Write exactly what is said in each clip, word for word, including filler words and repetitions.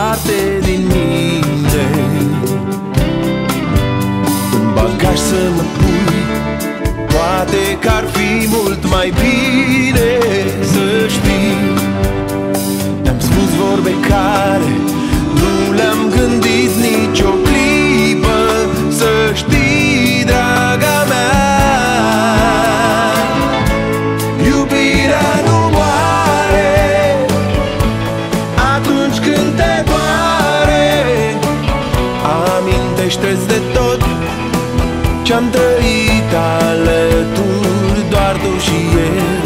parte din mine. În bagaj să mă pui, poate că-ar fi mult mai bine să știi. Te-am spus vorbe care nu le-am gândit nicio clipă. Să știi, draga mea, iubirea nu moare atunci când te doare. Amintește-ți de tot ce-am trăit alături, doar tu și eu.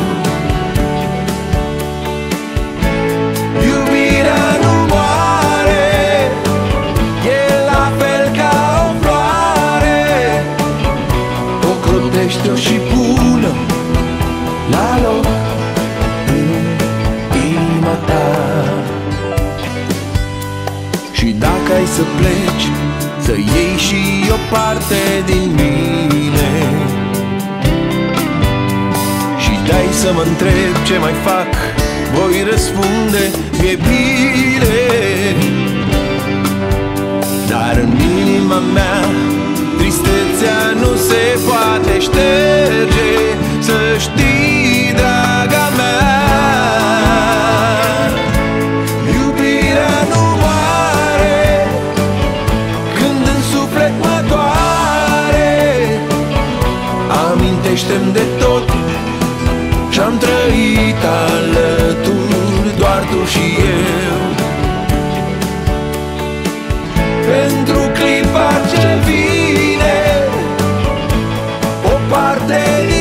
Iubirea nu moare, e la fel ca o floare. Ocrotește-o și pune la loc în inima ta. Și dacă ai să pleci, să iei și o parte din mine. Și dai să mă întreb ce mai fac, voi răspunde, mi-e bine. Dar în inima mea tristețea nu se poate șterge. Să știi, draga mea, iubirea nu moare când în suflet mă doare. Amintește-mi de tot ce-am trăit alături, doar tu și eu. Pentru clipa ce vine, o parte